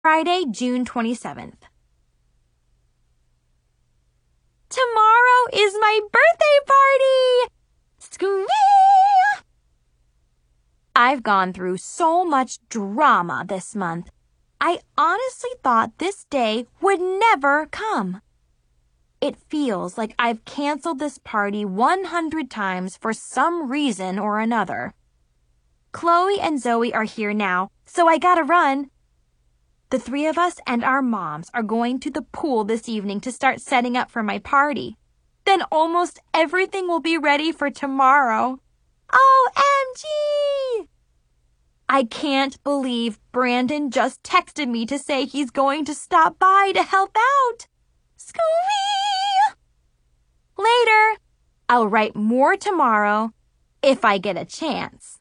Friday, June 27th. Tomorrow is my birthday party! Squee! I've gone through so much drama this month. I honestly thought this day would never come. It feels like I've canceled this party 100 times for some reason or another. Chloe and Zoe are here now, so I gotta run. The three of us and our moms are going to the pool this evening to start setting up for my party. Then almost everything will be ready for tomorrow. OMG! I can't believe Brandon just texted me to say he's going to stop by to help out. Squee! Later. I'll write more tomorrow if I get a chance.